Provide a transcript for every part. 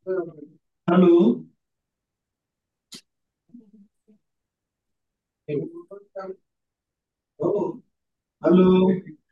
Hello. Oh, hello.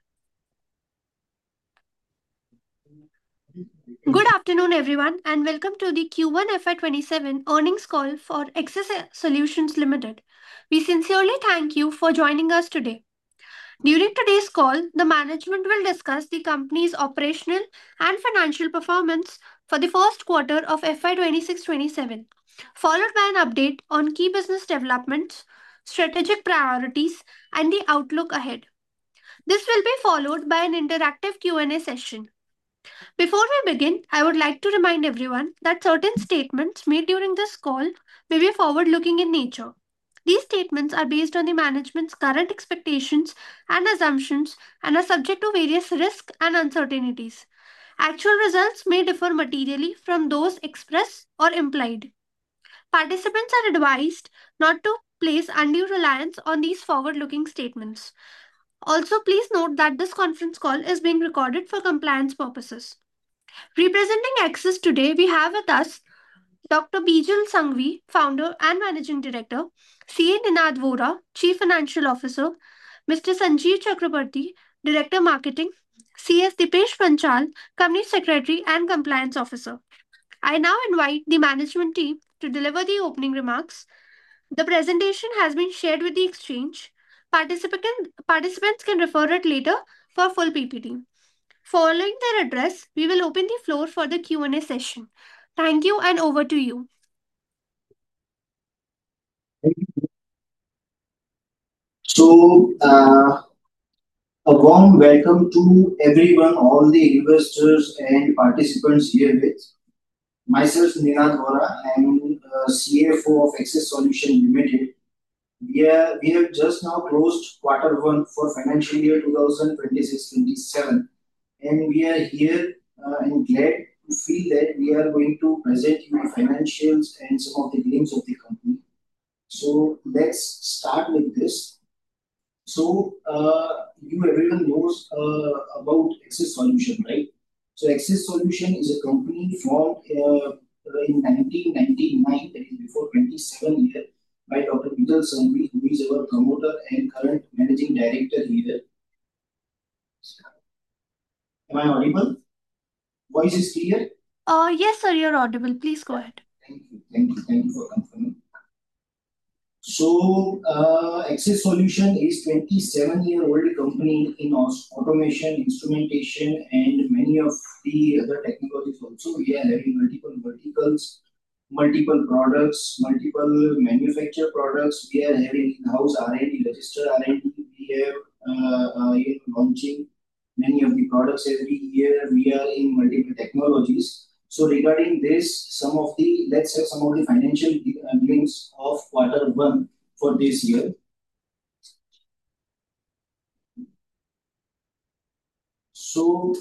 Good afternoon, everyone, and welcome to the Q1 FY27 earnings call for Access Solutions Limited. We sincerely thank you for joining us today. During today's call, the management will discuss the company's operational and financial performance for the first quarter of FY26-27, followed by an update on key business developments, strategic priorities, and the outlook ahead. This will be followed by an interactive Q&A session. Before we begin, I would like to remind everyone that certain statements made during this call may be forward looking in nature. These statements are based on the management's current expectations and assumptions and are subject to various risks and uncertainties. Actual results may differ materially from those expressed or implied. Participants are advised not to place undue reliance on these forward looking statements. Also, please note that this conference call is being recorded for compliance purposes. Representing Axis today, we have with us Dr. Bijal Sanghvi, founder and managing director, CA Ninad Vora, chief financial officer, Mr. Sanjeev Chakrabarti, director marketing, CS Dipesh Panchal, company secretary and compliance officer. I now invite the management team to deliver the opening remarks. The presentation has been shared with the exchange. Participants can refer it later for full PPT. Following their address, we will open the floor for the Q&A session. Thank you and over to you. So, a warm welcome to everyone, all the investors and participants here with myself, Ninad Vora. I am CFO of Access Solution Limited. We have just now closed quarter one for financial year 2026-27, and we are here and glad to feel that we are going to present you the financials and some of the glimpse of the company. So let's start with this. So you everyone knows about Access Solution, right? So Access Solution is a company formed in 1999, that is before 27 years, by Dr. Bijal Sanghvi, who is our promoter and current managing director here. Am I audible? Voice is clear? Yes, sir, you're audible. Please go ahead. Thank you for confirming. So, Access Solution is 27-year-old company in automation, instrumentation, and many of the other technologies also. We are having multiple verticals, multiple products, multiple manufactured products. We are having in-house R&D, registered R&D. We have launching many of the products every year. We are in multiple technologies. So regarding this, let's have some of the financial glimpse of quarter one for this year. So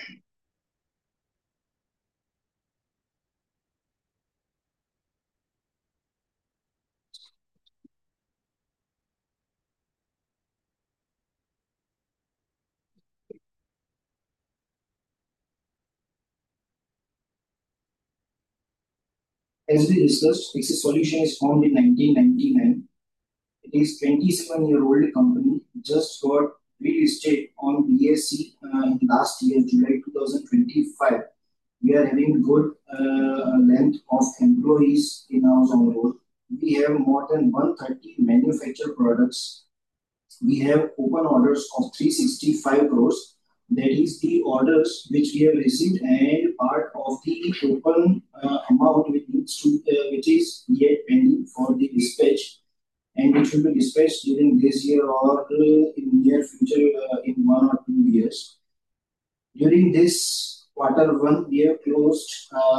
as we discussed, Access Solution is formed in 1999. It is 27-year-old company, just got relisted on BSE in last year, July 2025. We are having good length of employees in our on road. We have more than 130 manufactured products. We have open orders of 365 crores. That is the orders which we have received, and part of the open amount which is yet pending for the dispatch, and which will be dispatched during this year or in near future in 1 or 2 years. During this quarter one, we have closed.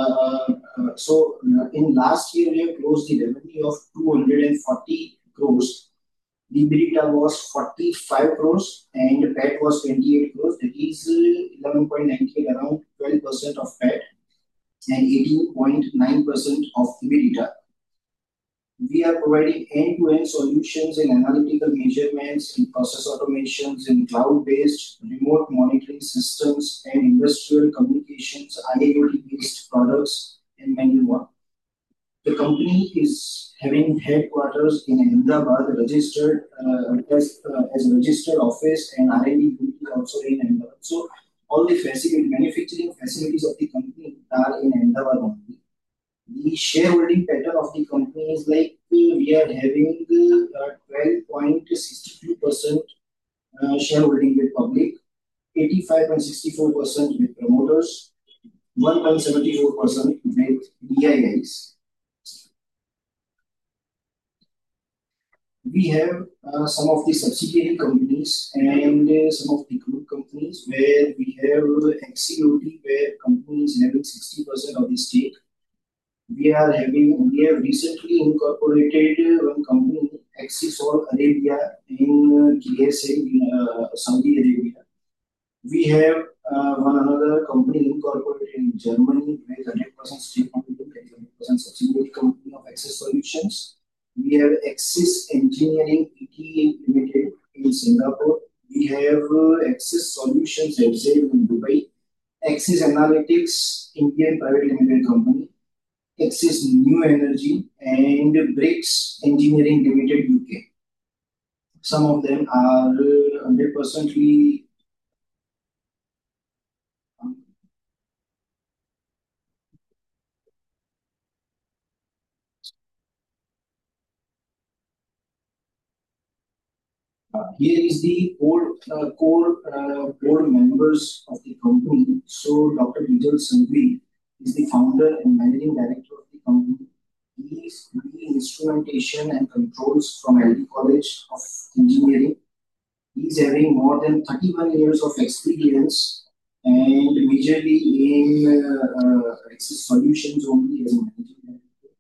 In last year, we have closed the revenue of 240 crores. The EBITDA was 45 crores and PAT was 28 crores. That is 11.98, around 12% of PAT and 18.9% of EBITDA. We are providing end-to-end solutions in analytical measurements, in process automations, in cloud-based remote monitoring systems, and industrial communications, IIoT-based products, and many more. The company is having headquarters in Ahmedabad, registered as a registered office, and R&D unit is also in Ahmedabad. So all the manufacturing facilities of the company are in Ahmedabad only. The shareholding pattern of the company is like we are having 12.62% shareholding with public, 85.64% with promoters, 1.74% with DIIs. We have some of the subsidiary companies and some of the group companies where we have XCOT, where company is having 60% of the stake. We have recently incorporated one company, Axisol Arabia, in KSA, in Saudi Arabia. We have one another company incorporated in Germany with 100% stake holding, 100% subsidiary company of Access Solutions. We have Axis Engineering Pte Limited in Singapore. We have Access Solutions FZ in Dubai. Axis Analytics Indian Private Limited Company. Axis New Energy and Bricks Engineering Limited UK. Some of them are 100% here is the core board members of the company. So Dr. Bijal Sanghvi is the founder and managing director of the company. He is doing instrumentation and controls from LD College of Engineering. He is having more than 31 years of experience and majorly in Access Solutions only as a managing director.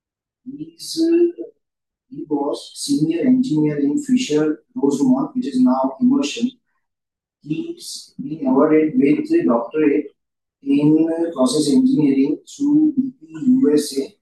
He was senior engineer in Fisher Rosemont, which is now Immersion. He's been awarded with a doctorate in process engineering through BP USA,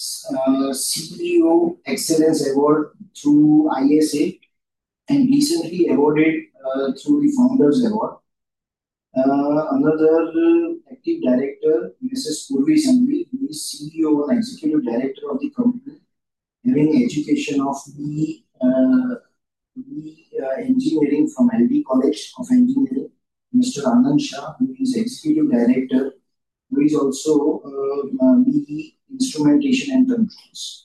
CEO Excellence Award through ISA, and recently awarded through the Founders Award. Another active director, Mrs. Purvi Sanghvi, who is CEO and Executive Director of the company, having education of engineering from LD College of Engineering. Mr. Anand Shah, who is Executive Director, who is also BE Instrumentation and Controls.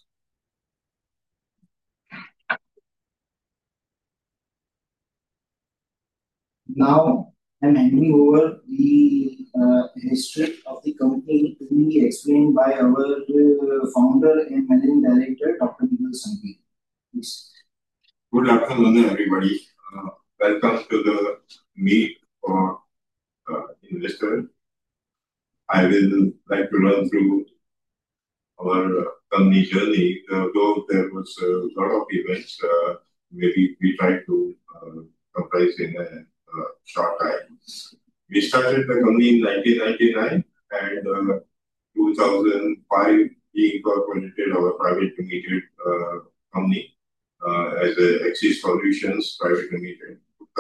Now, I'm handing over the history of the company to be explained by our founder and managing director, Dr. Bijal Sanghvi. Please. Good afternoon, everybody. Welcome to the meet for investor. I will like to run through our company journey. Though there was a lot of events, maybe we try to comprise in a short time. We started the company in 1999, and 2005 we incorporated our private limited company as a Axis Solutions Private Limited.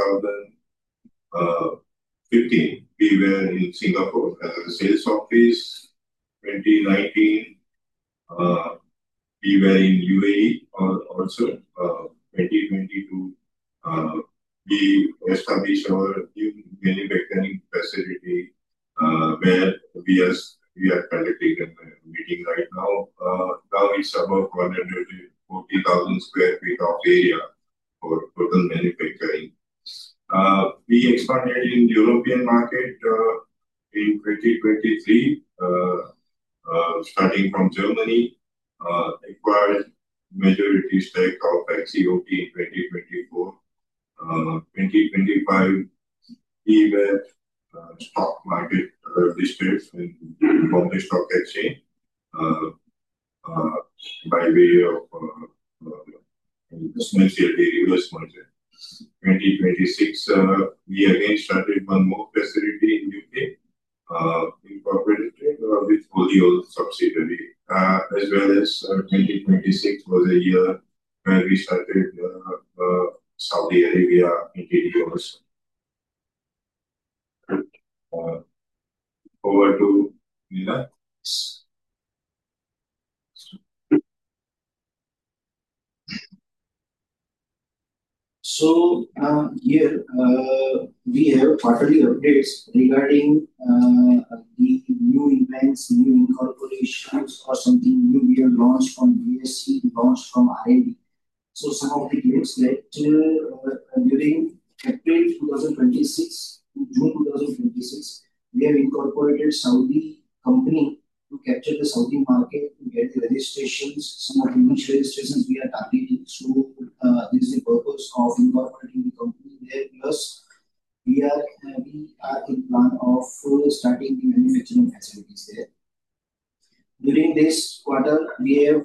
2015 we were in Singapore as a sales office. 2019 we were in UAE also. 2022 we established our new manufacturing facility where we are conducting a meeting right now. Now it's about 140,000 square feet of area for total manufacturing. We expanded in European market in 2023, starting from Germany, acquired majority stake of XCOT in 2024. 2025, we were stock market listed in Bombay Stock Exchange by way of reverse merger. 2026, we again started one more facility in UK, incorporated with wholly owned subsidiary, as well as 2026 was a year where we started Saudi Arabia entity also. Over to Nina. Here we have quarterly updates regarding the new events, new incorporations, or something new we have launched from BSc, launched from R&D. So some of the news that during April 2026 to June 2026, we have incorporated Saudi company to capture the Saudi market, to get the registrations. Some of the niche registrations we are targeting. So this is the purpose of incorporating the company there. Plus, we are in plan of starting the manufacturing facilities there. During this quarter, we have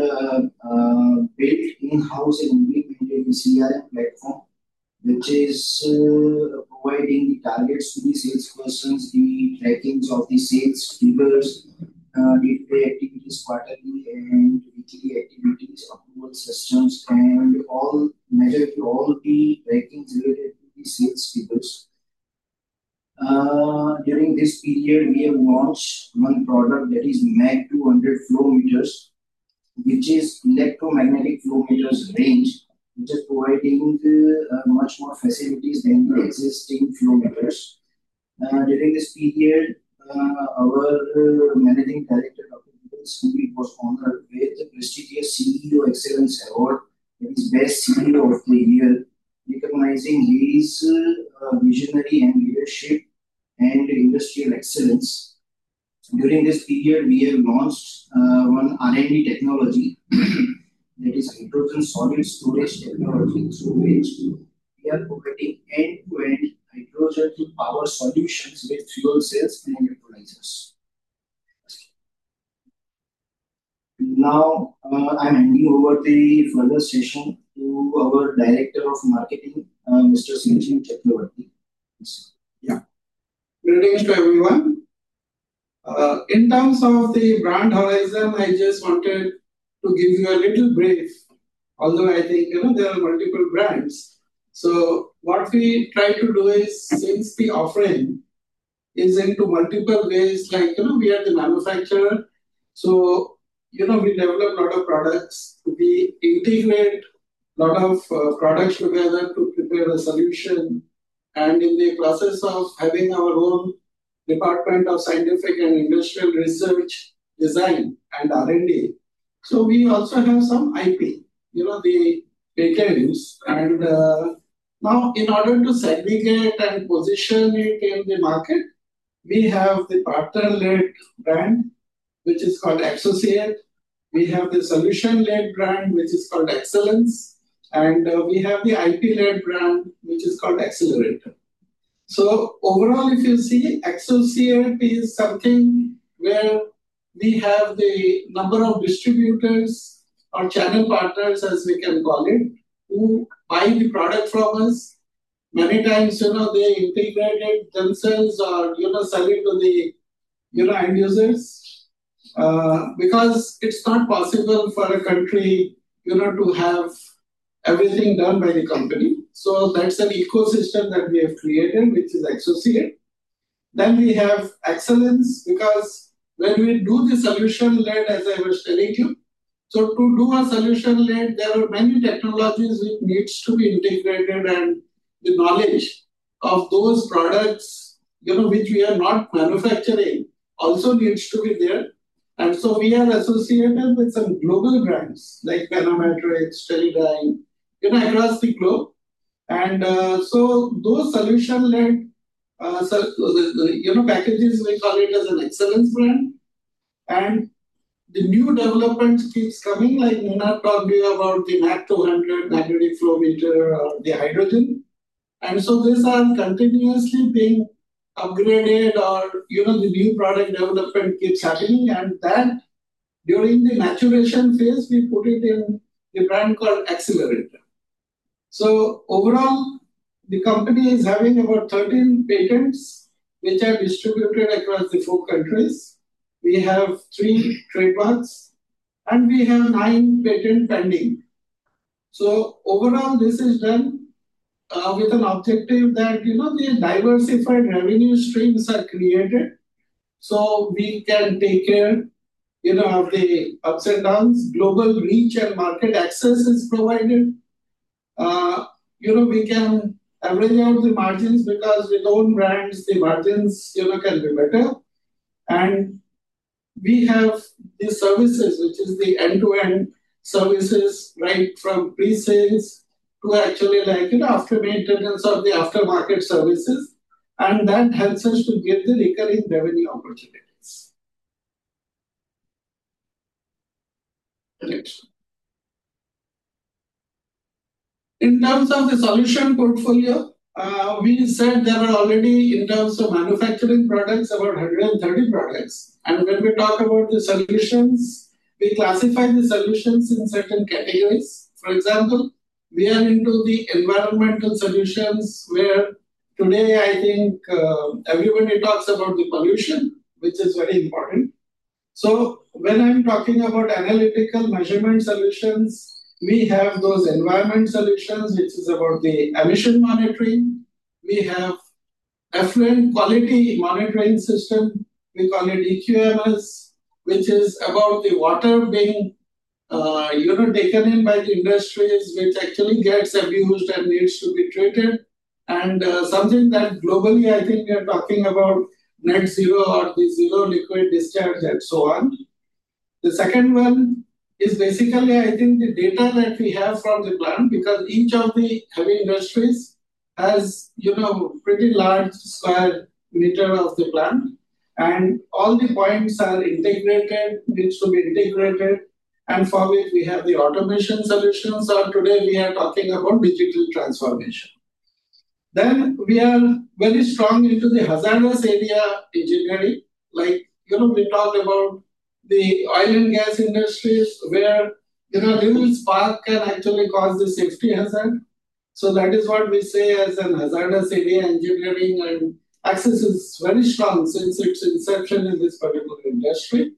built in-house and implemented the CRM platform, which is providing the targets to the salespersons, the trackings of the sales figures, day-to-day activities, quarterly and weekly activities, approval systems, and all measure all the trackings related to the sales figures. During this period, we have launched one product that is MAG 200 flow meters, which is electromagnetic flow meters range, which is providing much more facilities than the existing flow meters. During this period, our managing director, Dr. Vipul Singh, was honored with the prestigious CEO Excellence Award, that is Best CEO of the Year, recognizing his visionary and leadership and industrial excellence. During this period, we have launched one R&D technology that is hydrogen solid storage technology, through which we are providing end-to-end hydrogen power solutions with fuel cells and electrolyzers. Now, I'm handing over the further session to our Director of Marketing, Mr. Sanjeev Chakravarti. Yeah. Greetings to everyone. In terms of the brand horizon, I just wanted to give you a little brief, although I think there are multiple brands. So what we try to do is, since the offering is into multiple ways, like we are the manufacturer, so we develop a lot of products, we integrate a lot of products together to prepare a solution, and in the process of having our own Department of Scientific and Industrial Research, Design and R&D. So we also have some IP, the patents. And now in order to segregate and position it in the market, we have the partner-led brand, which is called Associate. We have the solution-led brand, which is called Excellence. And we have the IP-led brand, which is called Accelerator. So overall, if you see, Associate is something where we have the number of distributors or channel partners, as we can call it, who buy the product from us. Many times, they integrate it themselves or, sell it to the, end users. Because it's not possible for a country, to have everything done by the company. So that's an ecosystem that we have created, which is Associate. Then we have Excellence, because when we do the solution-led, as I was telling you, so to do a solution-led, there are many technologies which needs to be integrated, and the knowledge of those products, which we are not manufacturing, also needs to be there. And so we are associated with some global brands like Panametrics, Teledyne, across the globe. And so those solution-led, packages, we call it as an Excellence brand. And the new developments keeps coming, like Nina talked to you about the MAG 200 magnetic flow meter or the hydrogen. And so these are continuously being upgraded, or the new product development keeps happening, and that during the maturation phase we put it in the brand called Accelerator. So overall, the company is having about 13 patents which are distributed across the 4 countries. We have 3 trademarks and we have 9 patent pending. So overall, this is done with an objective that the diversified revenue streams are created, so we can take care of the ups and downs. Global reach and market access is provided. we can average out the margins because with own brands, the margins, can be better. And we have the services, which is the end-to-end services, right from pre-sales to actually after maintenance or the aftermarket services. And that helps us to get the recurring revenue opportunities. Next. In terms of the solution portfolio, we said there are already, in terms of manufacturing products, about 130 products. And when we talk about the solutions, we classify the solutions in certain categories. For example, we are into the environmental solutions where today I think everybody talks about the pollution, which is very important. So when I'm talking about analytical measurement solutions, we have those environment solutions, which is about the emission monitoring. We have effluent quality monitoring system. We call it EQMS, which is about the water being taken in by the industries, which actually gets abused and needs to be treated. And something that globally I think we are talking about net zero or the zero liquid discharge and so on. The second one is basically, I think, the data that we have from the plant, because each of the heavy industries has, pretty large square meter of the plant, and all the points are integrated, needs to be integrated, and for which we have the automation solutions, or today we are talking about digital transformation. Then we are very strong into the hazardous area engineering, like, we talked about the oil and gas industries where little spark can actually cause the safety hazard. So that is what we say as an hazardous area engineering, and Axis is very strong since its inception in this particular industry.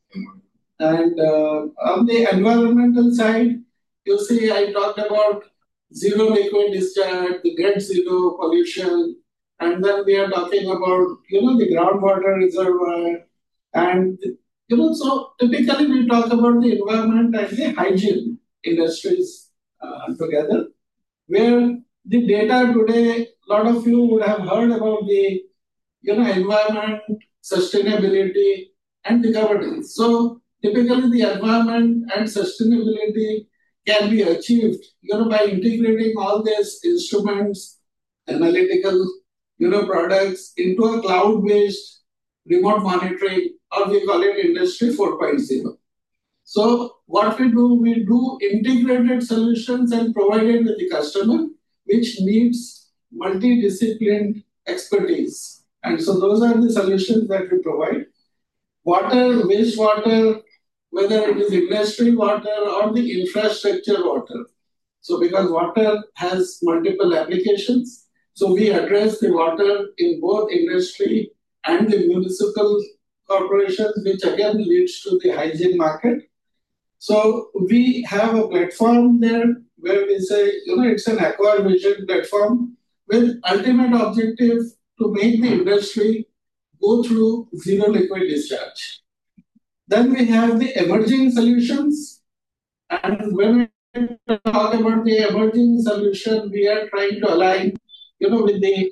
And on the environmental side, you see I talked about zero liquid discharge, the net zero pollution, and then we are talking about the groundwater reservoir, and so typically we talk about the environment and the hygiene industries together, where the data today, a lot of you would have heard about the environment, sustainability, and the governance. So typically the environment and sustainability can be achieved by integrating all these instruments, analytical products into a cloud-based remote monitoring, or we call it Industry 4.0. So what we do integrated solutions and provide it with the customer, which needs multidisciplined expertise. And so those are the solutions that we provide. Water, wastewater, whether it is industry water or the infrastructure water. So because water has multiple applications, so we address the water in both industry and the municipal corporations, which again leads to the hygiene market. So we have a platform there where we say, it's an Aqua Vision platform with ultimate objective to make the industry go through zero liquid discharge. Then we have the emerging solutions. And when we talk about the emerging solution, we are trying to align, with the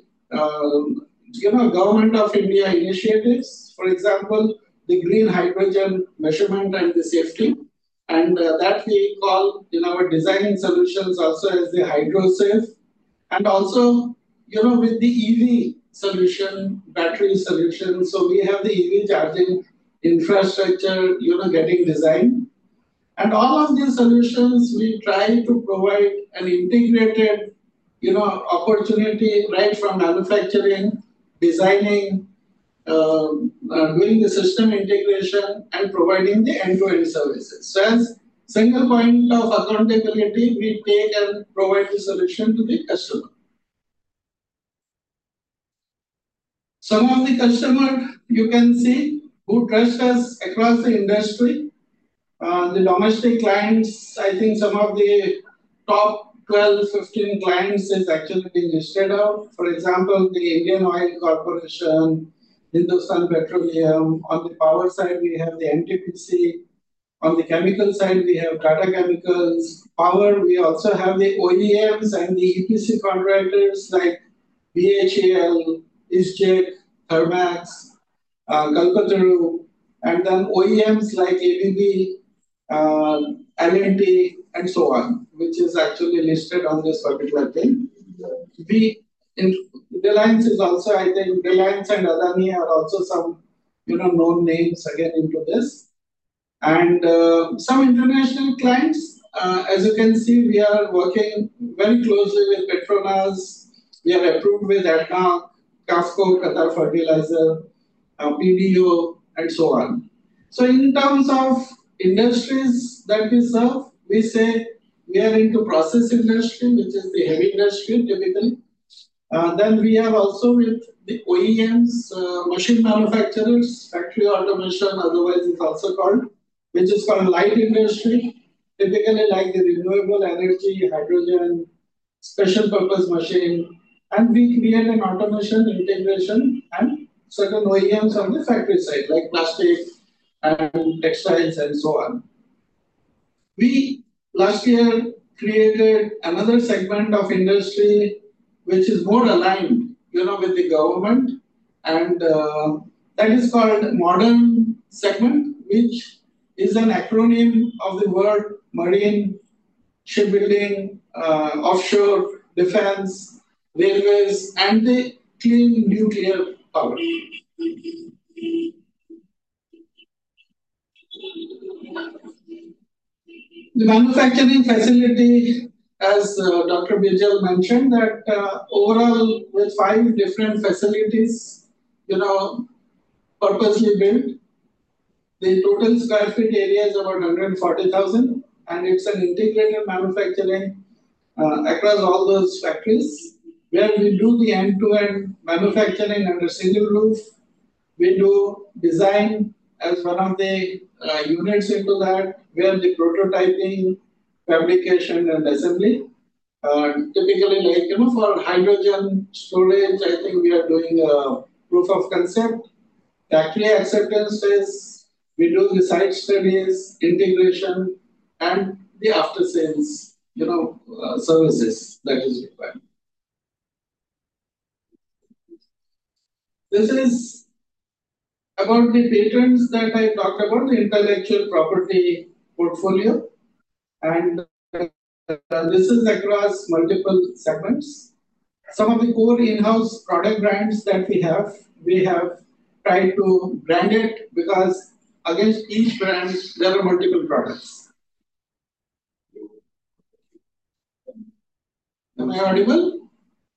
Government of India initiatives. For example, the green hydrogen measurement and the safety. And that we call in our design solutions also as the HydroSafe. And also, with the EV solution, battery solution. So we have the EV charging infrastructure, getting designed. And all of these solutions, we try to provide an integrated, opportunity right from manufacturing, designing, doing the system integration, and providing the end-to-end services. So as single point of accountability, we take and provide the solution to the customer. Some of the customers you can see who trust us across the industry. The domestic clients, I think some of the top 12, 15 clients is actually being listed out. For example, the Indian Oil Corporation, Hindustan Petroleum. On the power side, we have the NTPC. On the chemical side, we have Tata Chemicals. Power, we also have the OEMs and the EPC contractors like BHEL, ISJEC, Thermax, Kalpataru, and then OEMs like ABB, L&T, and so on, which is actually listed on this particular thing. Reliance is also, I think, Reliance and Adani are also some, known names again into this. And some international clients, as you can see, we are working very closely with Petronas. We are approved with ADNOC, CAFCO, Qatar Fertilizer, PDO, and so on. So in terms of industries that we serve, we say we are into process industry, which is the heavy industry typically. Then we have also with the OEMs, machine manufacturers, factory automation, otherwise it's also called, which is called light industry, typically like the renewable energy, hydrogen, special purpose machine, and we create an automation, integration, and certain OEMs on the factory side, like plastic and textiles and so on. We last year created another segment of industry which is more aligned, with the government, and that is called modern segment, which is an acronym of the word marine, shipbuilding, offshore, defense, railways, and the clean nuclear power. The manufacturing facility, as Dr. Bijal mentioned, that overall with 5 different facilities, purposely built, the total square feet area is about 140,000, and it's an integrated manufacturing across all those factories, where we do the end-to-end manufacturing under single roof. We do design as one of the units into that, where the prototyping, fabrication, and assembly. Typically, like, for hydrogen storage, I think we are doing a proof of concept. Factory acceptance phase, we do the site studies, integration, and the after sales, services that is required. This is about the patents that I talked about, the intellectual property portfolio, and this is across multiple segments. Some of the core in-house product brands that we have tried to brand it, because against each brand there are multiple products. Am I audible?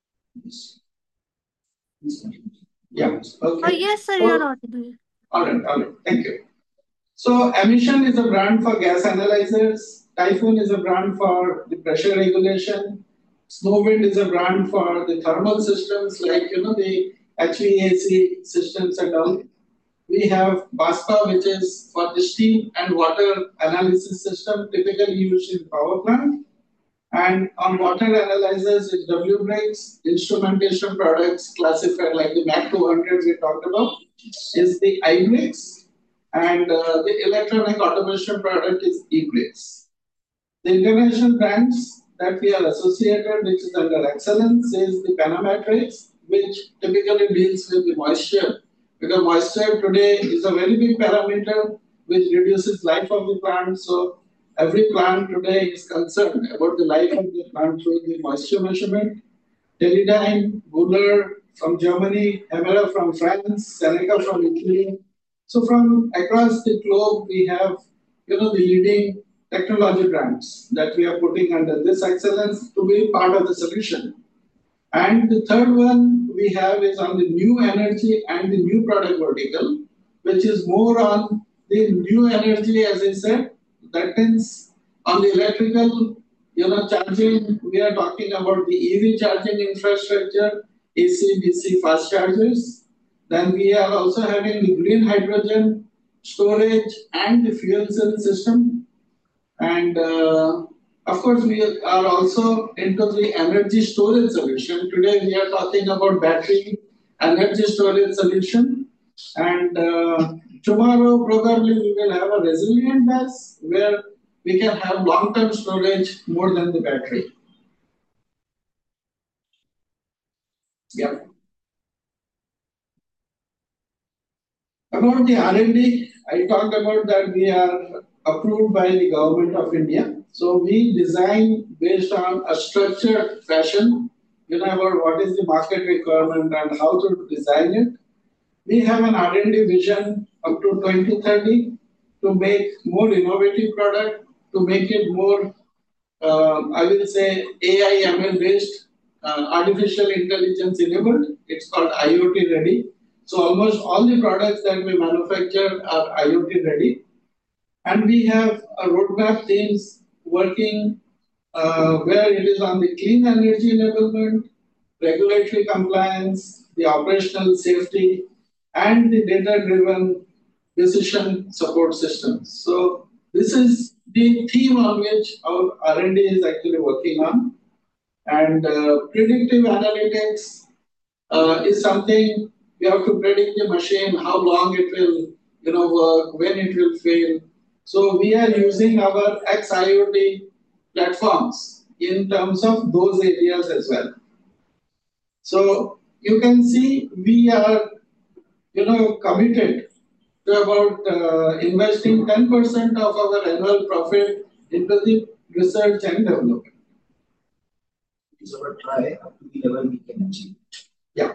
Yeah. Okay. Yes, sir, you're audible. All right. Thank you. So, Emission is a brand for gas analyzers. Typhoon is a brand for the pressure regulation. Snowwind is a brand for the thermal systems, like the HVAC systems and all. We have BASPA, which is for the steam and water analysis system, typically used in power plant. And on water analyzers is WBRICS, instrumentation products classified like the MAC 200 we talked about, is the iBRICS, and the electronic automation product is eBRICS. The international brands that we are associated, which is under excellence, is the Panamatrix, which typically deals with the moisture, because moisture today is a very big parameter which reduces life of the plant. So every plant today is concerned about the life of the plant through the moisture measurement. Teledyne, Buller from Germany, Hemera from France, Seneca from Italy. So from across the globe, we have the leading technology brands that we are putting under this excellence to be part of the solution. And the third one we have is on the new energy and the new product vertical, which is more on the new energy, as I said. That means on the electrical, charging, we are talking about the EV charging infrastructure, AC, DC fast chargers. Then we are also having the green hydrogen storage and the fuel cell system. And of course, we are also into the energy storage solution. Today, we are talking about battery energy storage solution. And tomorrow probably we will have a resilient bus where we can have long-term storage more than the battery. Yeah. About the R&D, I talked about that we are approved by the government of India. So we design based on a structured fashion, about what is the market requirement and how to design it. We have an R&D vision up to 2030 to make more innovative product, to make it more, I will say, AI ML based, artificial intelligence enabled. It's called IoT ready. So almost all the products that we manufacture are IoT ready. And we have a roadmap teams working where it is on the clean energy enablement, regulatory compliance, the operational safety, and the data-driven decision support systems. So this is the theme on which our R&D is actually working on. And predictive analytics is something you have to predict the machine, how long it will work, when it will fail. So we are using our XIoT platforms in terms of those areas as well. So you can see we are committed to about investing 10% of our annual profit into the research and development. It's our try up to the level we can achieve. Yeah.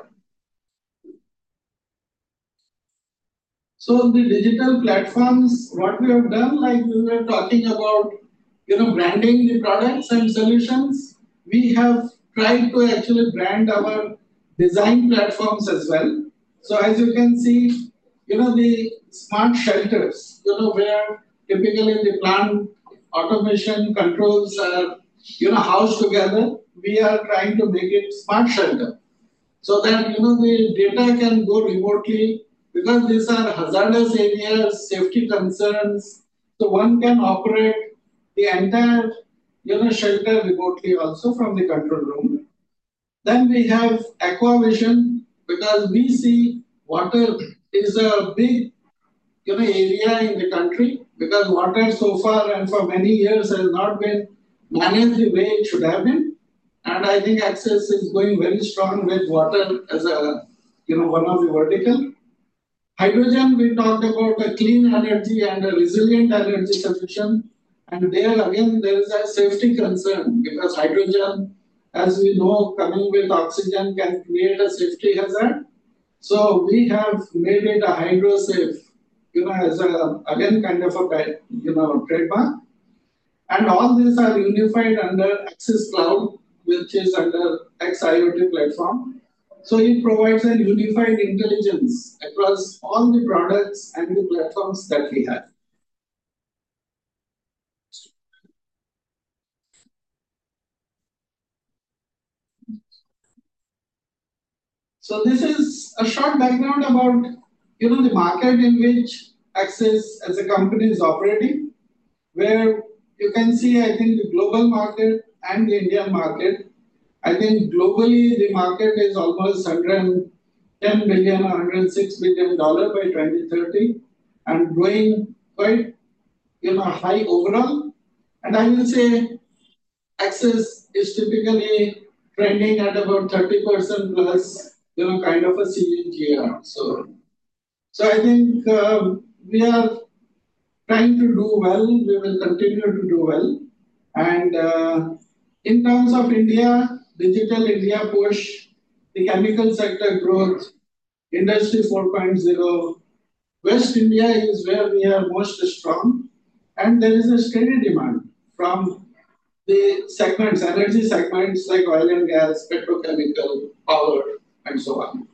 So the digital platforms, what we have done, like we were talking about, branding the products and solutions, we have tried to actually brand our design platforms as well. So as you can see, the smart shelters, where typically the plant automation controls are, housed together. We are trying to make it smart shelter so that, the data can go remotely because these are hazardous areas, safety concerns. So one can operate the entire, shelter remotely also from the control room. Then we have aquavision because we see water is a big area in the country because water so far and for many years has not been managed the way it should have been. And I think Access is going very strong with water as a one of the vertical. Hydrogen, we talked about a clean energy and a resilient energy solution. And there again, there is a safety concern because hydrogen, as we know, coming with oxygen can create a safety hazard. So we have made it a hydrosafe, as a again kind of a trademark. And all these are unified under Access Cloud, which is under XIoT platform. So it provides a unified intelligence across all the products and the platforms that we have. So this is a short background about the market in which Access as a company is operating, where you can see I think the global market and the Indian market. I think globally the market is almost 110 billion or 106 billion dollar by 2030 and growing quite high overall. And I will say Access is typically trending at about 30% plus kind of a CAGR. So I think we are trying to do well. We will continue to do well. And in terms of India, Digital India push, the chemical sector growth, Industry 4.0, West India is where we are most strong, and there is a steady demand from the segments, energy segments like oil and gas, petrochemical, power, and so on.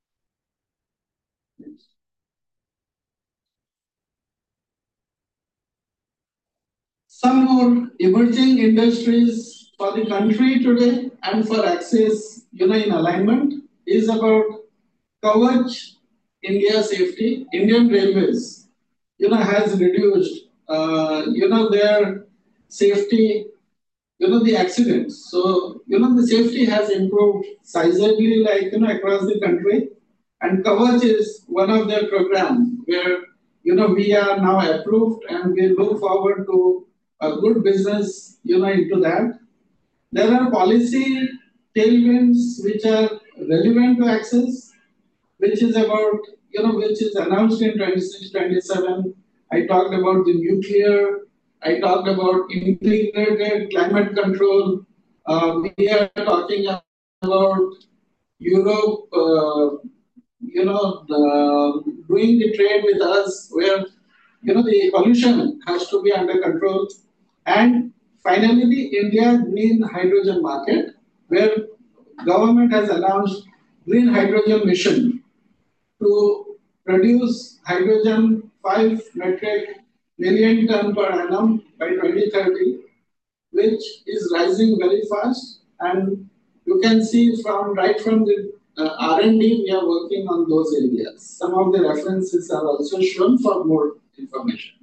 Some more emerging industries for the country today and for Access, in alignment is about Kavach, India safety. Indian Railways, has reduced, their safety, the accidents. So, the safety has improved sizably, like, across the country. And Kavach is one of their programs where we are now approved and we look forward to a good business, into that. There are policy tailwinds which are relevant to Access, which is about, which is announced in 26, 27. I talked about the nuclear. I talked about integrated climate control. We are talking about Europe, doing the trade with us where, the pollution has to be under control. And finally, the India green hydrogen market, where government has announced green hydrogen mission to produce hydrogen 5 metric million ton per annum by 2030, which is rising very fast. And you can see right from the R&D, we are working on those areas. Some of the references are also shown for more information.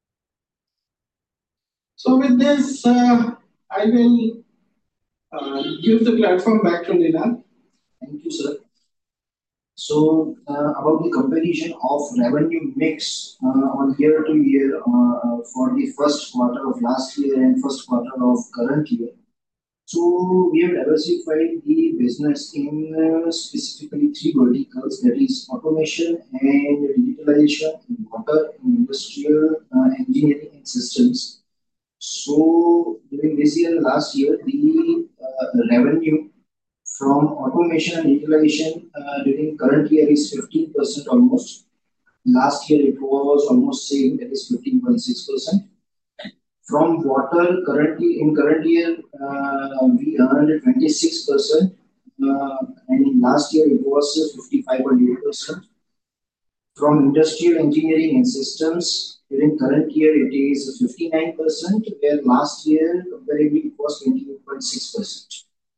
So with this, I will give the platform back to Ninad. Thank you, sir. So, about the comparison of revenue mix on year to year for the first quarter of last year and first quarter of current year. So, we have diversified the business in specifically three verticals, that is automation and digitalization, in water, in industrial engineering and systems. So, during this year and last year, the revenue from automation and digitalization during current year is 15% almost. Last year it was almost same, that is 15.6%. From water, in current year we earned 26%, and in last year it was 55.8%. From industrial engineering and systems, during current year it is 59%, where last year comparably it was 28.6%.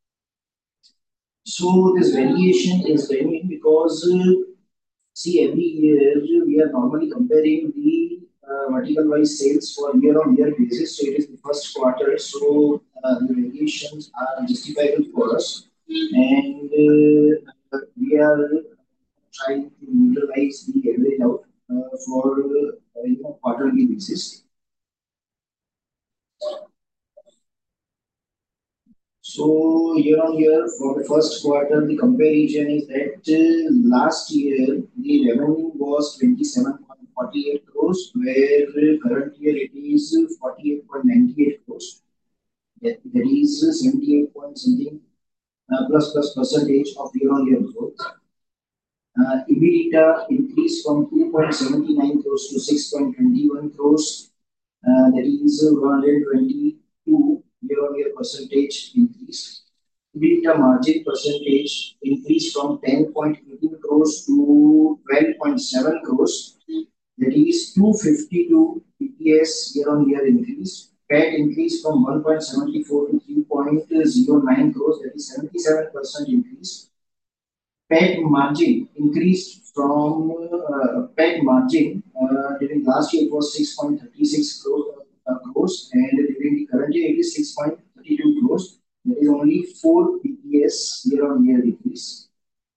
So this variation is genuine because see, every year we are normally comparing the vertical wise sales for year-on-year basis. So it is the first quarter, so the variations are justifiable for us, and we are trying to neutralize the average out for quarterly basis. So year on year for the first quarter, the comparison is that last year the revenue was 27.48 crores, where current year it is 48.98 crores. That is 78 point something plus percentage of year on year growth. EBITDA increased from 2.79 crores to 6.21 crores. That is 122 year-on-year percentage increase. EBITDA margin percentage increased from 10.18 crores to 12.7 crores. That is 252 BPS year-on-year increase. PAT increased from 1.74 to 3.09 crores. That is 77% increase. PAT margin increased from PAT margin during last year it was 6.36 crores, and during the current year it is 6.32 crores. There is only 4 BPS year-on-year decrease.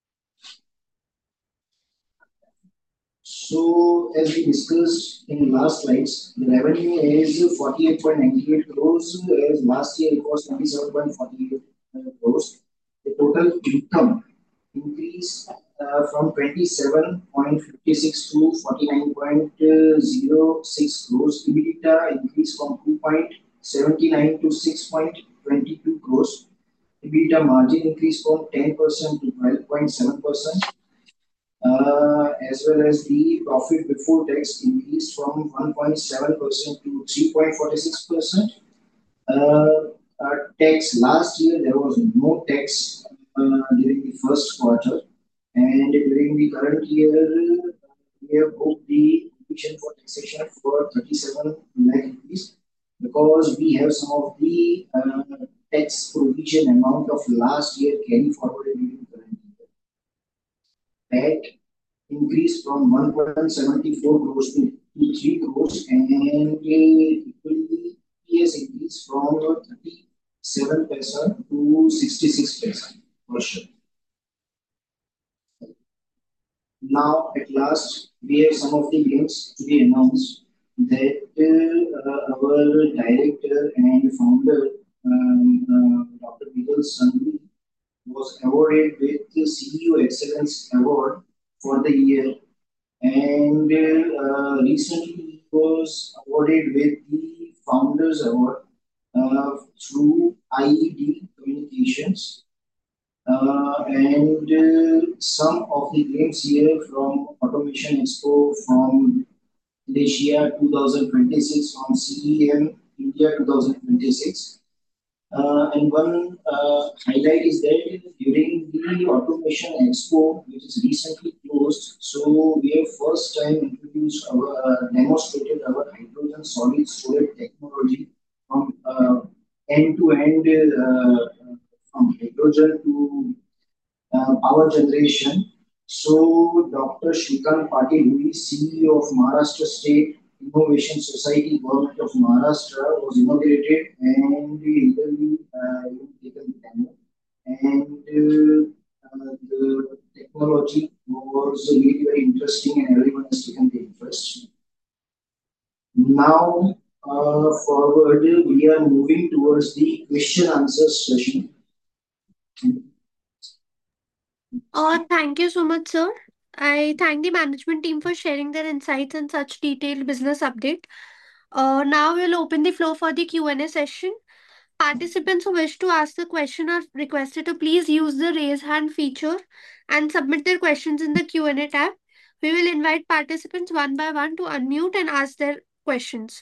So as we discussed in last slides, the revenue is 48.98 crores, as last year it was 27.48 crores. The total income increase from 27.56 to 49.06 crores. EBITDA increased from 2.79 to 6.22 crores. EBITDA margin increased from 10% to 12.7%. As well as the profit before tax increased from 1.7% to 3.46%. Tax last year there was no tax during the first quarter, and during the current year we have booked the provision for taxation for 37 lakh rupees, because we have some of the tax provision amount of last year carry forward during the current year. That increased from 1.74 crores to 3 crores, and equally EPS increased from 37% to 66% per share. Now, at last, we have some of the games to be announced that our director and founder, Dr. Bijal Sanghi, was awarded with the CEO Excellence Award for the year, and recently he was awarded with the Founders Award through IED Communications. And some of the games here from Automation Expo from Asia 2026 on CEM India 2026. And one highlight is that during the Automation Expo, which is recently closed, so we have first time introduced our demonstrated our hydrogen solid storage technology from end to end, from hydrogen to power generation. So Dr. Shrikant Patil, who is CEO of Maharashtra State Innovation Society, Government of Maharashtra, was inaugurated and legally taken the demo. And the technology was really very interesting, and everyone has taken the interest. Now, forward, we are moving towards the question answer session. Thank you so much, sir. I thank the management team for sharing their insights and such detailed business update. Now we'll open the floor for the Q&A session. Participants who wish to ask the question are requested to please use the raise hand feature and submit their questions in the Q&A tab. We will invite participants one by one to unmute and ask their questions.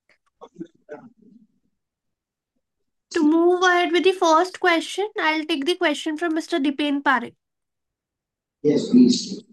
To move ahead with the first question, I'll take the question from Mr. Dipen Parekh. Yes, please.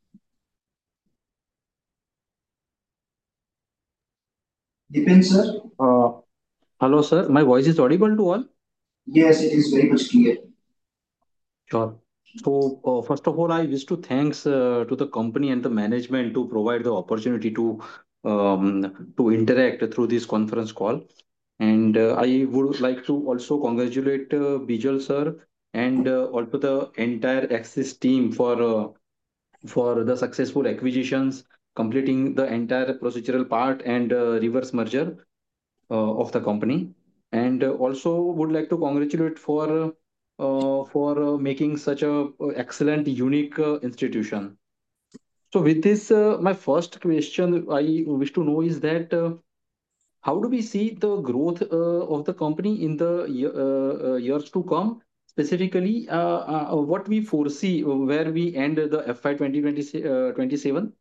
Depends, sir. Hello, sir. My voice is audible to all? Yes, it is very much clear. Sure. So, first of all, I wish to thanks to the company and the management to provide the opportunity to interact through this conference call. And I would like to also congratulate Bijal sir and also the entire Axis team for the successful acquisitions, completing the entire procedural part and reverse merger of the company, and also would like to congratulate for making such a excellent, unique institution. So, with this, my first question I wish to know is that how do we see the growth of the company in the years to come? Specifically, what we foresee where we end the FY 2027?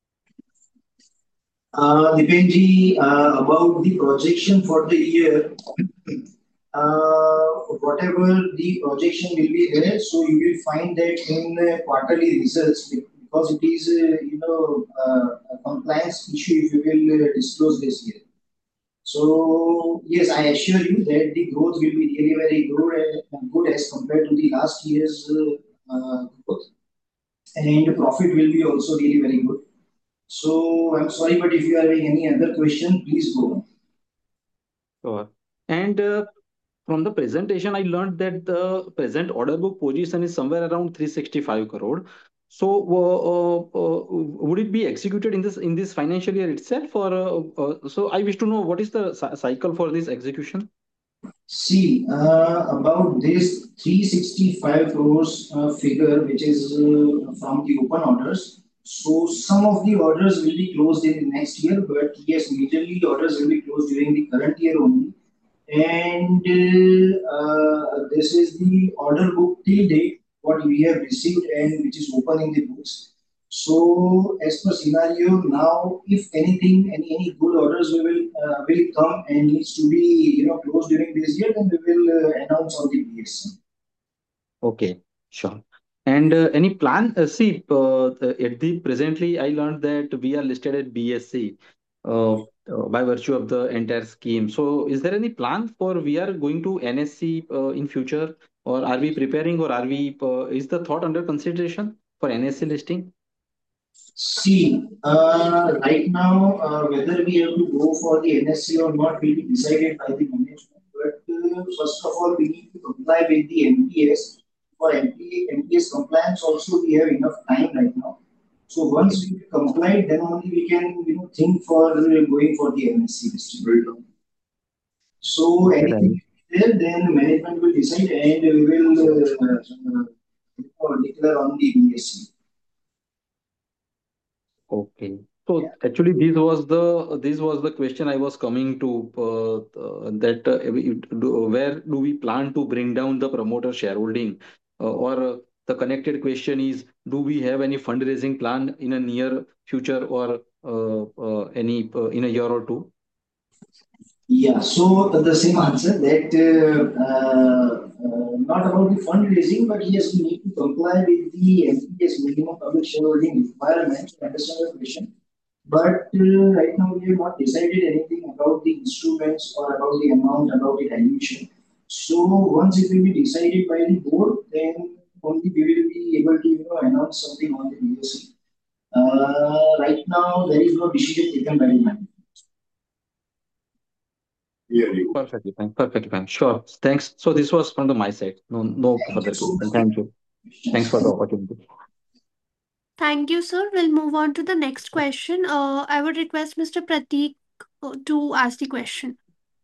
Dipenji, about the projection for the year, whatever the projection will be there, so you will find that in quarterly results because it is, a compliance issue if you will disclose this year. So yes, I assure you that the growth will be really very good as compared to the last year's growth, and profit will be also really very good. So I'm sorry, but if you are having any other question, please go on. Sure. And from the presentation, I learned that the present order book position is somewhere around 365 crore. So, would it be executed in this financial year itself, or so? I wish to know what is the cycle for this execution. See, about this 365 crores figure, which is from the open orders. So some of the orders will be closed in the next year, but yes, majorly orders will be closed during the current year only. And this is the order book till date, what we have received and which is open in the books. So as per scenario, now if anything, any good orders will come and needs to be closed during this year, then we will announce on the BSC. Okay, sure. And any plan? See, at the presently, I learned that we are listed at BSC by virtue of the entire scheme. So, is there any plan for we are going to NSC in future, or are we preparing, or are we? Is the thought under consideration for NSC listing? See, right now, whether we have to go for the NSC or not will be decided by the management. But first of all, we need to comply with the MPS. For MPS compliance, also we have enough time right now. So once we comply, then only we can think for going for the MSc distributor. So anything Right. there, then management will decide, and we will declare on the BSc. Okay. So actually, this was the question I was coming to, that where do we plan to bring down the promoter shareholding, or the connected question is, do we have any fundraising plan in a near future, or any in a year or two? Yeah, so the same answer that not about the fundraising, but yes, we need to comply with the MPS minimum public shareholding requirement to understand the question. But right now, we have not decided anything about the instruments or about the amount, about the dilution. So once it will be decided by the board, then only we will be able to announce something on the BSc. Right now, there is no decision taken by the management. Yeah, you. Perfectly fine. Perfectly fine. Sure. Thanks. So this was from my side. No, no Thank you further so question. much for Thank the you. Thanks questions. for the opportunity. Thank you, sir. We'll move on to the next question. I would request Mr. Pratik to ask the question.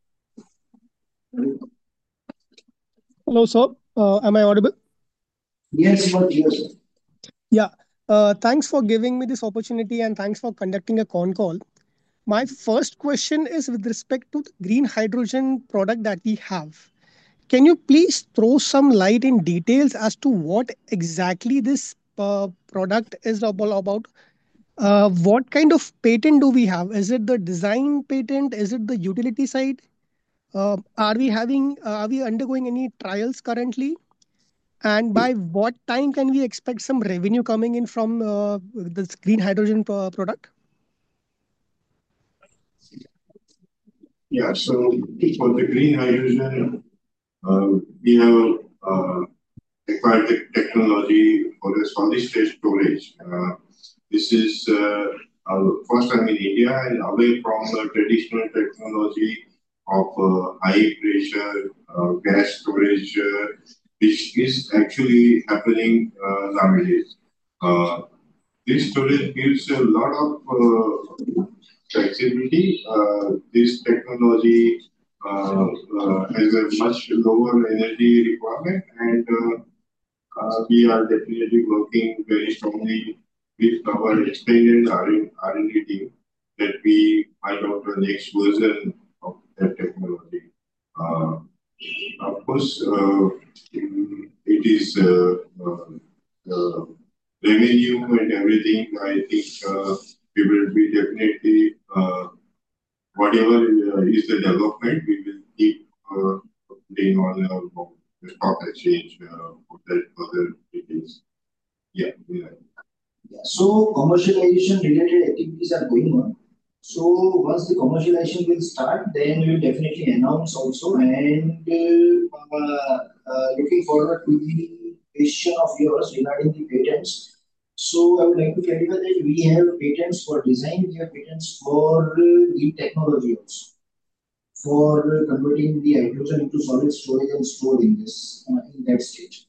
Hello, sir. Am I audible? Yes, but yes. Yeah. Thanks for giving me this opportunity and thanks for conducting a con call. My first question is with respect to the green hydrogen product that we have. Can you please throw some light in details as to what exactly this product is all about? What kind of patent do we have? Is it the design patent? Is it the utility side? Are we undergoing any trials currently? And by what time can we expect some revenue coming in from this green hydrogen product? Yeah, so for the green hydrogen, we have acquired the technology for the solid state storage. This is first time in India and away from the traditional technology of high pressure gas storage, which is actually happening nowadays. Uh, this storage gives a lot of flexibility. This technology has a much lower energy requirement, and we are definitely working very strongly with our extended R&D team that we find out the next version of that technology. Uh, of course, it is revenue and everything. I think we will be definitely whatever is the development, we will keep putting on the stock exchange for that further details. Yeah, yeah. Yeah. So commercialization related activities are going on. So once the commercialization will start, then we will definitely announce also. And looking forward to the question of yours regarding the patents. So I would like to clarify that we have patents for design, we have patents for the technology also, for converting the hydrogen into solid storage and storing this in that state.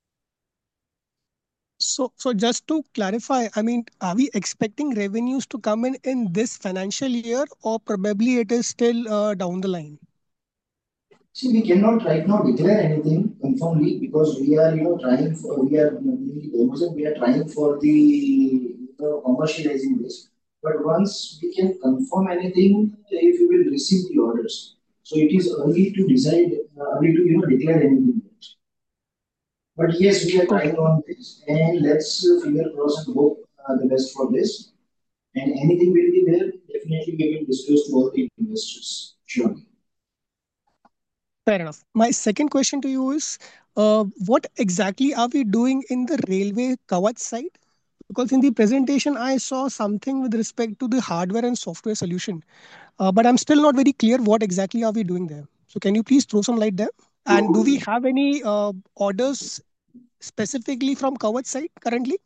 So just to clarify, I mean, are we expecting revenues to come in this financial year, or probably it is still down the line? See, we cannot right now declare anything confirmly because we are, trying for, we are doing the demos and we are trying for the, commercializing this. But once we can confirm anything, if we will receive the orders. So it is early to decide, early to, declare anything yet. But yes, we are So, trying on this and let's finger cross and hope the best for this. And anything will be there, definitely we will disclose to all the investors. Sure. fair enough. My second question to you is, what exactly are we doing in the railway Kavach side? Because in the presentation, I saw something with respect to the hardware and software solution, but I'm still not very clear what exactly are we doing there. So can you please throw some light there? And do we have any orders specifically from Kavach side currently?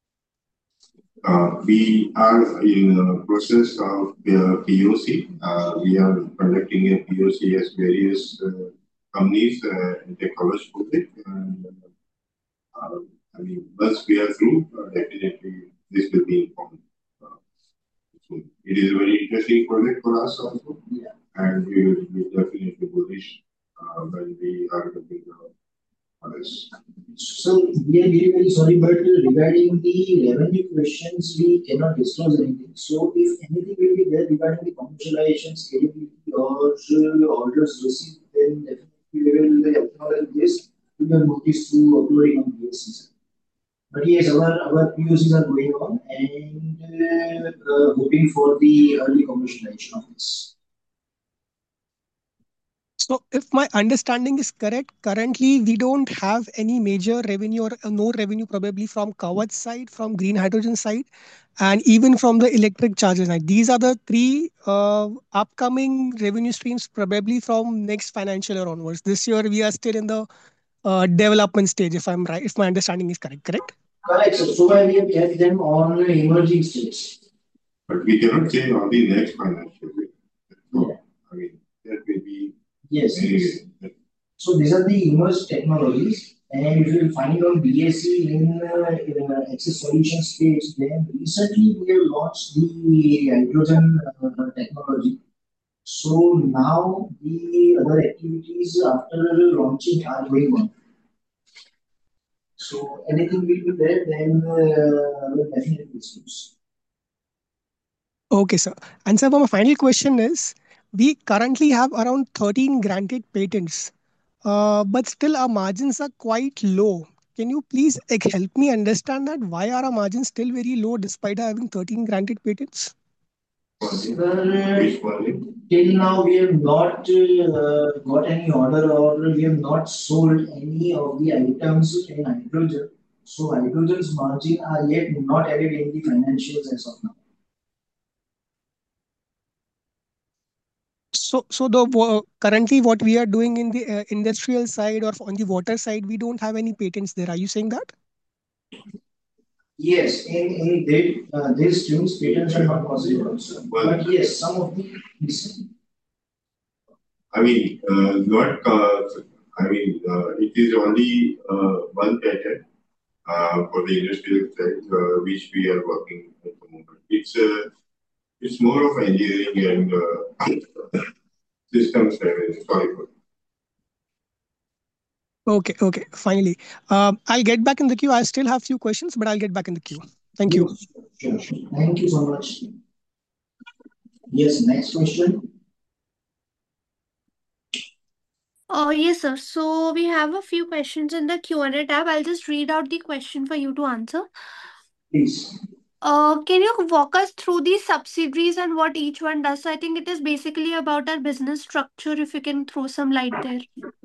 We are in the process of POC. We are conducting a POC as various companies in the college project. And I mean, once we are through, definitely this will be informed soon. It is a very interesting project for us also, and we will be definitely bullish when we are looking at others. So we are very, very sorry, but regarding the revenue questions, we cannot disclose anything. So if anything will be there regarding the commercialization, scalability, or orders received, then definitely we will acknowledge this. We will notice to uploading on BSC. But yes, our POCs are going on and hoping for the early commercialization of this. So, if my understanding is correct, currently we don't have any major revenue or no revenue probably from Kavach side, from green hydrogen side, and even from the electric charger side. These are the three upcoming revenue streams probably from next financial year onwards. This year we are still in the development stage, if I'm right, if my understanding is correct, correct? Correct, sir. So far we have kept them on emerging stages. But we cannot say on the next financial year. So, I mean, that will be Yes. anyway. So these are the emerged technologies, and if you will find on BSc in Access Solution stage, then recently we have launched the hydrogen technology. So now the other activities after launching are going on. So anything will be there, then we'll definitely discuss. Okay, sir. And sir, my final question is, we currently have around 13 granted patents, but still our margins are quite low. Can you please help me understand that why are our margins still very low despite having 13 granted patents? Which one? Till now, we have not got any order or we have not sold any of the items in hydrogen. So hydrogen's margin are yet not added in the financials as of now. So currently what we are doing in the industrial side or on the water side, we don't have any patents there. Are you saying that? Yes, in these streams, patents are not possible also. But yes, some of the I mean, not. I mean, it is only one patent for the industrial side, which we are working at the moment. It's more of engineering and systems level. Sorry for. Okay. Finally, I'll get back in the queue. I still have few questions, but I'll get back in the queue. Thank you. Sure. Thank you so much. Yes, next question. Yes, sir. So we have a few questions in the Q&A tab. I'll just read out the question for you to answer. Please. Can you walk us through the subsidiaries and what each one does? So I think it is basically about our business structure, if you can throw some light there.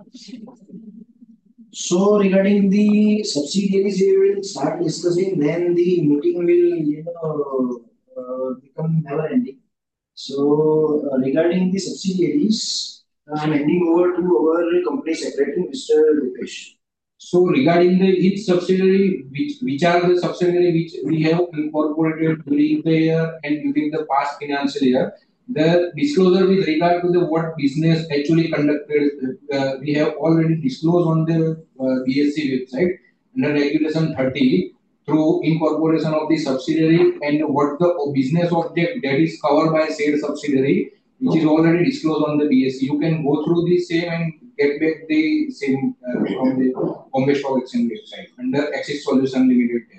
So regarding the subsidiaries, we will start discussing. Then the meeting will, become never ending. So regarding the subsidiaries, I'm handing over to our company secretary, Mr. Dipesh. So regarding the each subsidiary, which are the subsidiary which we have incorporated during the year and during the past financial year, the disclosure with regard to the what business actually conducted, we have already disclosed on the BSC website under Regulation 30 through incorporation of the subsidiary and what the business object that is covered by said subsidiary, which is already disclosed on the BSC. You can go through the same and get back the same from the Bombay Stock Exchange website under Axis Solution Limited.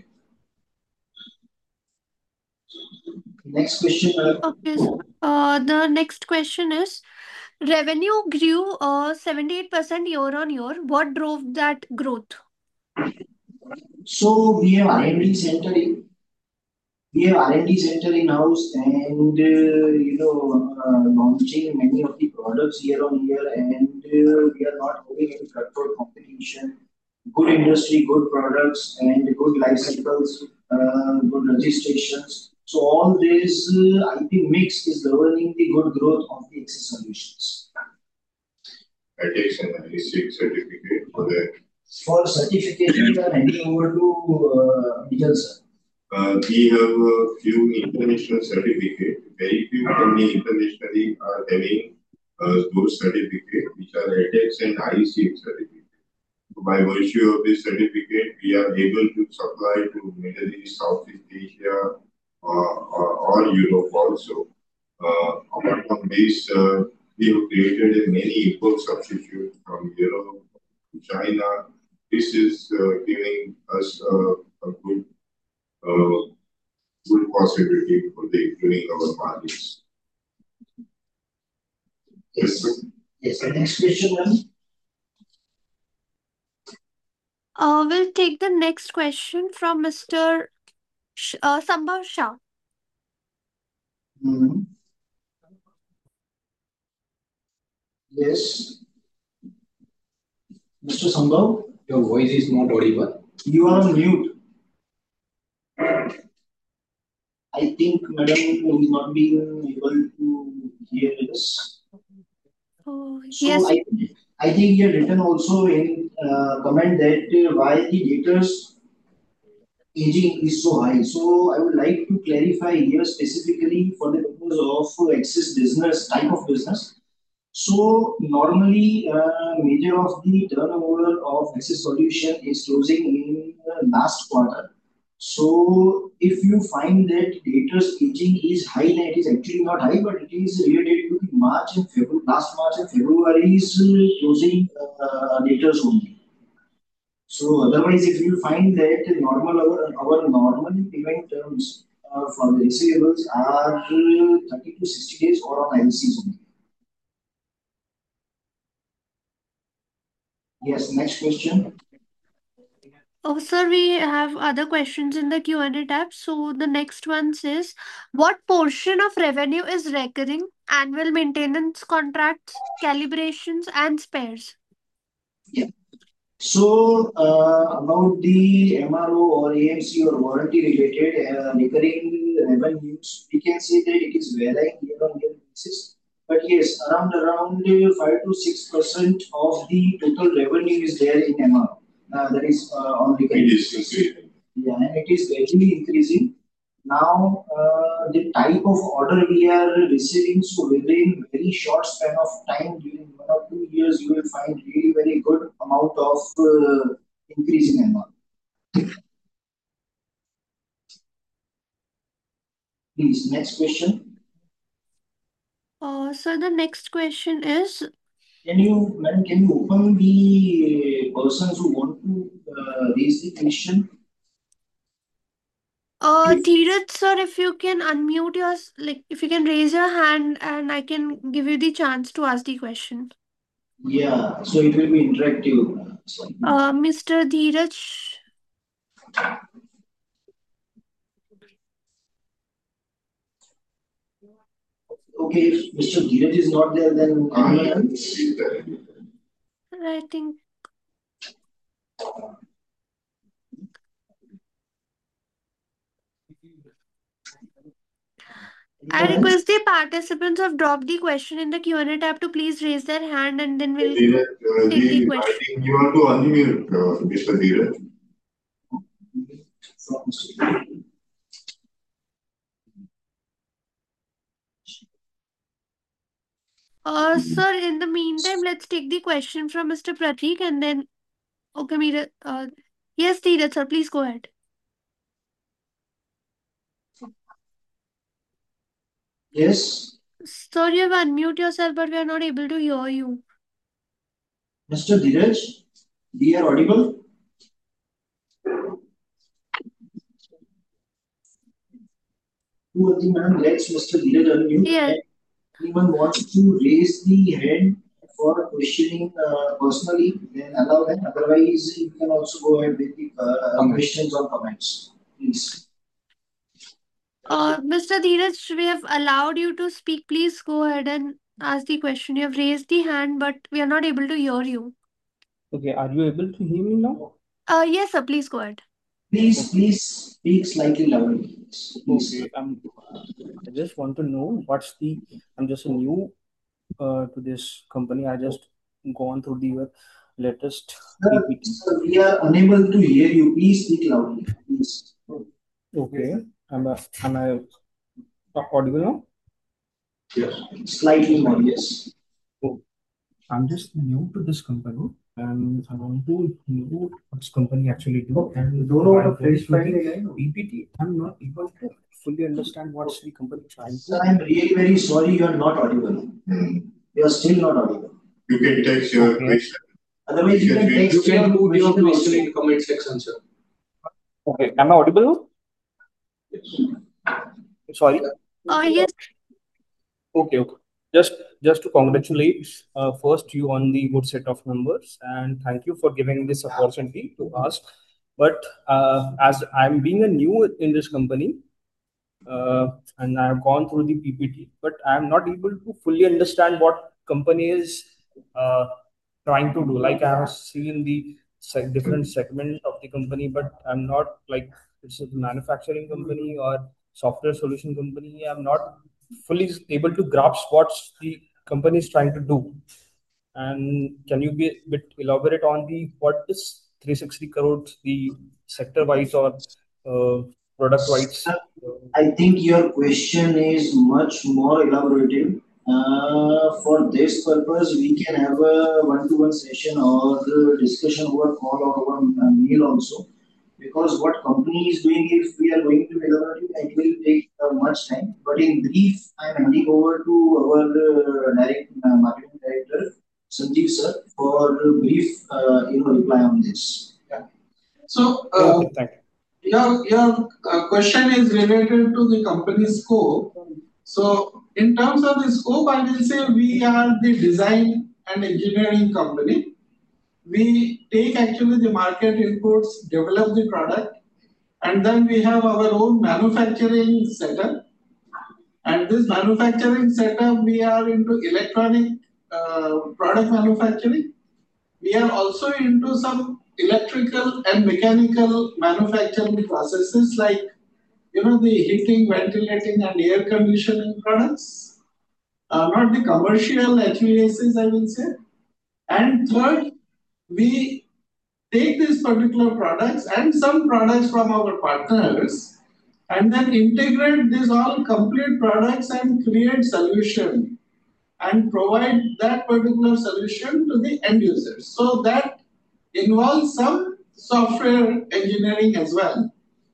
Next question. Okay, so, the next question is, revenue grew 78% year on year. What drove that growth? So we have R&D center in house and launching many of the products year on year, and we are not having any cutthroat competition. Good industry, good products, and good life cycles, good registrations. So all this IP mix is governing the good growth of the Access Solutions. I take an IC certificate for that. For certification, I'm handing over to Nigel sir. We have a few international certificates. Very few companies internationally are having those certificates, which are ATEX and IEC certificates. by virtue of this certificate, we are able to supply to Middle East, Southeast Asia, or Europe also. Apart from this, we have created many import substitutes from Europe to China. This is giving us a good possibility for the improving our margins. Yes, sir. Yes, the next question, ma'am. We'll take the next question from Mr. Sambhav Shah. Yes. Mr. Sambhav, Your voice is not audible. you are on mute. I think Madam is not being able to hear us. Oh, So yes. I think he had written also in comment that why the debtors aging is so high. So I would like to clarify here specifically for the purpose of excess business type of business. So normally, major of the turnover of Access Solution is closing in last quarter. So if you find that debtors aging is high, then it is actually not high, but it is related to the March and February, last March and February's closing debtors only. So otherwise, if you find that our normal payment terms for the receivables are 30 to 60 days or on LCs only. Yes, next question. Oh, sir, we have other questions in the Q&A tab. So the next one says, what portion of revenue is recurring, annual maintenance contracts, calibrations, and spares? Yeah. So about the MRO or AMC or warranty related recurring revenues, we can say that it is varying year on year basis. But yes, around 5 to 6% of the total revenue is there in MRO. That is on recurring. It is increasing. Yeah, and it is gradually increasing. Now, the type of order we are receiving, so within very short span of time, during 1 or 2 years, you will find really very good amount of increase in amount. Please, next question. So the next question is, Madam, can you open the persons who want to raise the question? Dheeraj sir, if you can unmute yours, like if you can raise your hand and I can give you the chance to ask the question. Yeah, so it will be interactive. Mr. Dheeraj. Okay, if Mr. Dheeraj is not there, then anyone else? I think. I request the participants who have dropped the question in the Q&A tab to please raise their hand and then we'll take the I question. think you want to unmute Mr. Dheeraj. Sir, in the meantime, let's take the question from Mr. Prateek and then, okay, yes, Dheeraj sir, please go ahead. Yes. Sir, you have unmute yourself, but we are not able to hear you. Mr. Dheeraj, we are audible? Who are the man? Let's Mr. Dheeraj unmute. Yeah. Anyone wants to raise the hand for questioning personally, then allow them. Otherwise, you can also go ahead with the questions or comments. Please. Mr. Dheeraj, we have allowed you to speak. Please go ahead and ask the question. You have raised the hand, but we are not able to hear you. Okay, are you able to hear me now? Yes, sir. Please go ahead. Please speak slightly louder. Please. Okay, I just want to know I'm just new to this company. I just gone through the latest PPT. Sir, we are unable to hear you. Please speak loudly. Please. Okay, am I audible now? Yes. Slightly more, yes. Oh, I'm just new to this company. and I want to know what's company actually do. And Don't know what while a going French through fry the is. PPT, I'm not able to fully understand what's the company trying Sir, to. I'm really very sorry you are not audible. You are still not audible. You can text your Okay. question. Otherwise, you can Because we- You text can your put your question question also. in comment section, sir. Okay. Am I audible? Sorry. Yes. Okay, okay. Just just to congratulate first you on the good set of numbers, and thank you for giving this opportunity to ask. But as I'm being a new in this company, and I've gone through the PPT, but I'm not able to fully understand what company is uh, trying to do. Like I have seen the different segment of the company, but I'm not like it's a manufacturing company or software solution company. I'm not fully able to grasp what the company is trying to do. And can you be a bit elaborate on the what is 360 crores, the sector wise or product wise? Sir, I think your question is much more elaborative. For this purpose, we can have a one-to-one session or discussion over call or over mail also. Because what company is doing, if we are going to elaborate, it will take much time. But in brief, I am handing over to our marketing director, Sanjeev sir, for a brief, reply on this. Yeah. So, Okay, thank you. your question is related to the company scope. So, in terms of the scope, I will say we are the design and engineering company. We take actually the market inputs, develop the product, and then we have our own manufacturing setup. And this manufacturing setup, we are into electronic product manufacturing. We are also into some electrical and mechanical manufacturing processes like the heating, ventilating, and air conditioning products. Not the commercial HVACs, I will say. And third, we take these particular products and some products from our partners and then integrate these all complete products and create solution and provide that particular solution to the end users. So that involves some software engineering as well.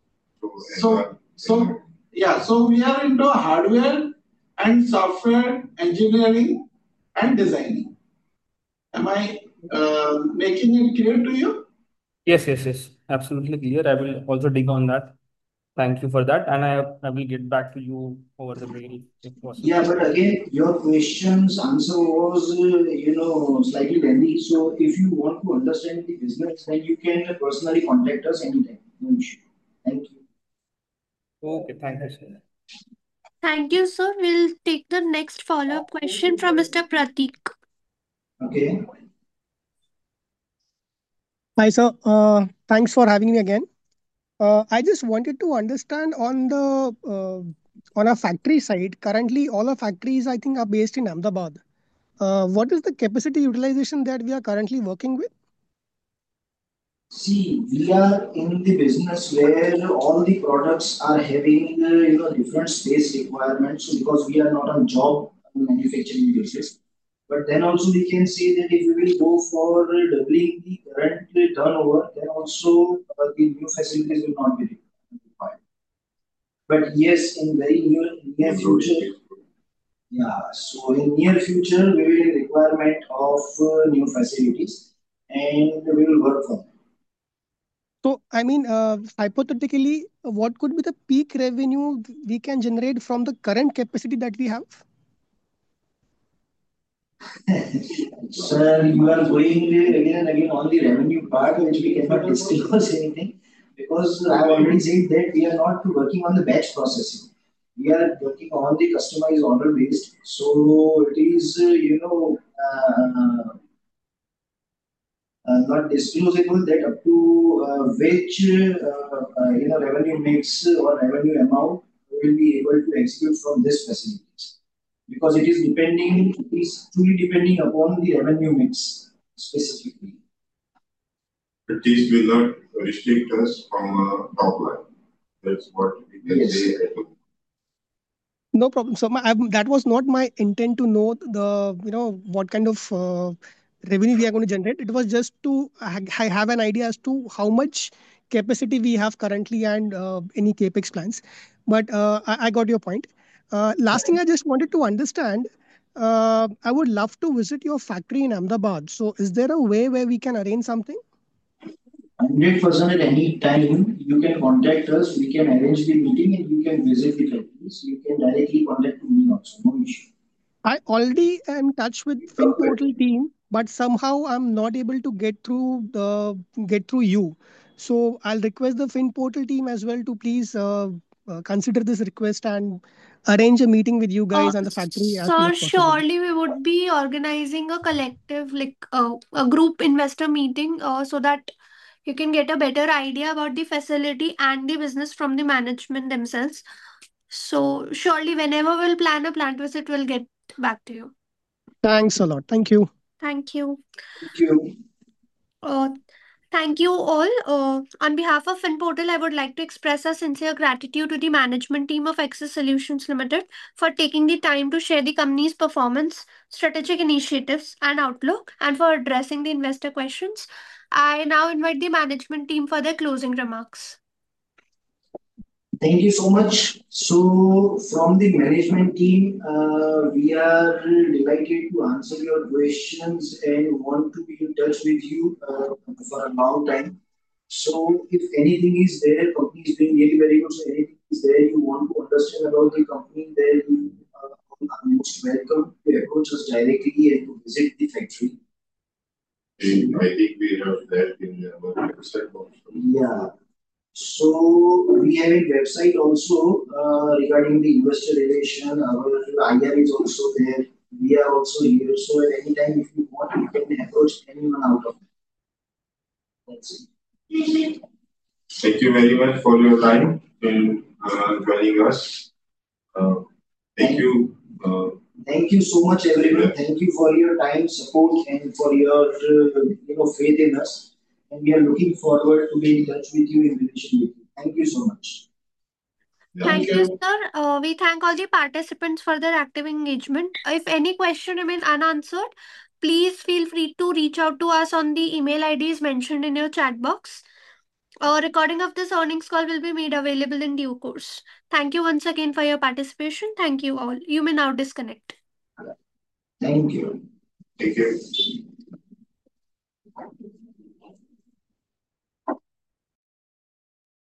So yeah, so we are into hardware and software engineering and designing. Am I making it clear to you? Yes, yes, yes. Absolutely clear. I will also dig on that. Thank you for that. And I will get back to you over the mail if possible. Yeah, but again, your question's answer was, slightly lengthy. So if you want to understand the business, then you can personally contact us anytime. No issue. Thank you. Okay, thank you, sir. Thank you, sir. We'll take the next follow-up question from Mr. Pratik. Okay. Hi, sir. Thanks for having me again. I just wanted to understand on our factory side. Currently, all our factories, I think, are based in Ahmedabad. What is the capacity utilization that we are currently working with? See, we are in the business where all the products are having different space requirements. So because we are not on job manufacturing basis, but then also we can say that if we will go for doubling the current turnover, then also the new facilities will not be required. But yes, in very near future, yeah. So in near future, we will in requirement of new facilities, and we will work for that. So, I mean, hypothetically, what could be the peak revenue we can generate from the current capacity that we have? Sir, you are going again and again on the revenue part, which we cannot disclose anything because I have already said that we are not working on the batch processing. We are working on the customized order based. So it is, not disclosable that up to which revenue mix or revenue amount we will be able to execute from this facilities because it is truly depending upon the revenue mix specifically. But this will not restrict us from top line. That's what we can Yes. say. No problem. So that was not my intent to know what kind of revenue we are going to generate. It was just to have an idea as to how much capacity we have currently and any capex plans. But I got your point. Last thing I just wanted to understand. I would love to visit your factory in Ahmedabad. So, is there a way where we can arrange something? 100% at any time, you can contact us. We can arrange the meeting and you can visit the factories. You can directly contact me also, no issue. I already am in touch with FinPortal team, but somehow I'm not able to get through you. So I'll request the FinPortal team as well to please consider this request and arrange a meeting with you guys and the factory as soon Sir, as possible. surely we would be organizing a collective, like a group investor meeting, so that you can get a better idea about the facility and the business from the management themselves. So surely, whenever we'll plan a plant visit, we'll get back to you. Thanks a lot. Thank you. Thank you. Thank you. Uh, Thank you all. On behalf of FinPortal, I would like to express our sincere gratitude to the management team of Access Solutions Limited for taking the time to share the company's performance, strategic initiatives, and outlook, and for addressing the investor questions. I now invite the management team for their closing remarks. Thank you so much. So, from the management team, we are delighted to answer your questions and want to be in touch with you for a long time. So, if anything is there, company is doing really very good. So, anything is there you want to understand about the company, then you are most welcome to approach us directly and to visit the factory. I think we have that in our website also. Yeah. So we have a website also regarding the investor relation. Our IR is also there. We are also here. So at any time, if you want, you can approach anyone out of it. That's it. Thank you very much for your time in joining us. Thank you. Thank you so much, everyone. Thank you for your time, support, and for your faith in us. And we are looking forward to be in touch with you in relation with you. Thank you so much. Thank you, sir. We thank all the participants for their active engagement. If any question remains unanswered, please feel free to reach out to us on the email IDs mentioned in your chat box. A recording of this earnings call will be made available in due course. Thank you once again for your participation. Thank you all. You may now disconnect. Thank you. Thank you.